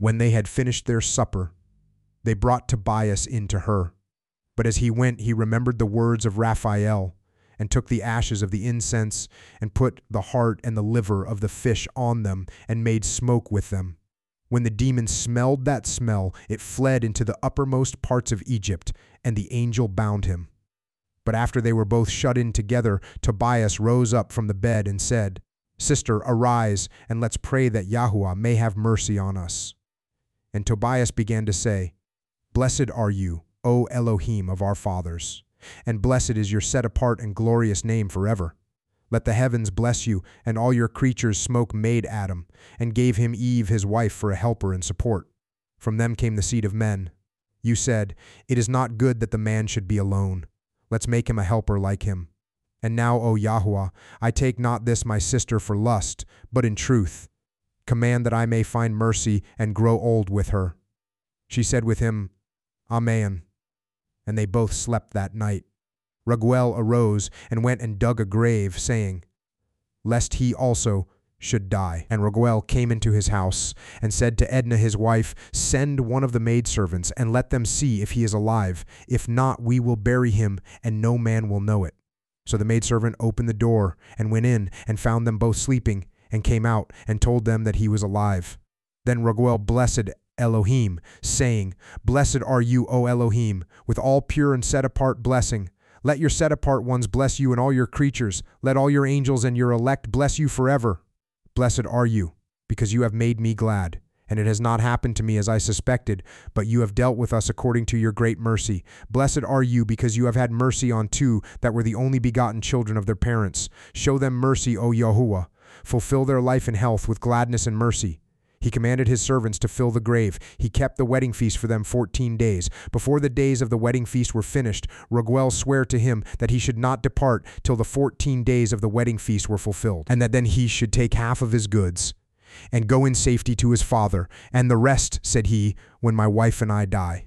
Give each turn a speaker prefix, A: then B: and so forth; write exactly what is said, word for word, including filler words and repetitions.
A: When they had finished their supper, they brought Tobias in to her. But as he went, he remembered the words of Raphael, and took the ashes of the incense, and put the heart and the liver of the fish on them, and made smoke with them. When the demon smelled that smell, it fled into the uppermost parts of Egypt, and the angel bound him. But after they were both shut in together, Tobias rose up from the bed and said, "Sister, arise, and let's pray that Yahuwah may have mercy on us." And Tobias began to say, "Blessed are you, O Elohim of our fathers, and blessed is your set-apart and glorious name forever. Let the heavens bless you, and all your creatures. Smoke made Adam, and gave him Eve his wife for a helper and support. From them came the seed of men. You said, it is not good that the man should be alone. Let's make him a helper like him. And now, O Yahuwah, I take not this my sister for lust, but in truth. Command that I may find mercy and grow old with her." She said with him, "Amen." And they both slept that night. Raguel arose and went and dug a grave, saying, "Lest he also should die." And Raguel came into his house, and said to Edna his wife, "Send one of the maidservants, and let them see if he is alive. If not, we will bury him, and no man will know it." So the maidservant opened the door, and went in, and found them both sleeping, and came out, and told them that he was alive. Then Raguel blessed Elohim, saying, "Blessed are you, O Elohim, with all pure and set-apart blessing. Let your set-apart ones bless you and all your creatures. Let all your angels and your elect bless you forever. Blessed are you, because you have made me glad. And it has not happened to me as I suspected, but you have dealt with us according to your great mercy. Blessed are you, because you have had mercy on two that were the only begotten children of their parents. Show them mercy, O Yahuwah. Fulfill their life and health with gladness and mercy." He commanded his servants to fill the grave. He kept the wedding feast for them fourteen days. Before the days of the wedding feast were finished, Raguel sware to him that he should not depart till the fourteen days of the wedding feast were fulfilled, and that then he should take half of his goods, and go in safety to his father, and the rest, said he, when my wife and I die.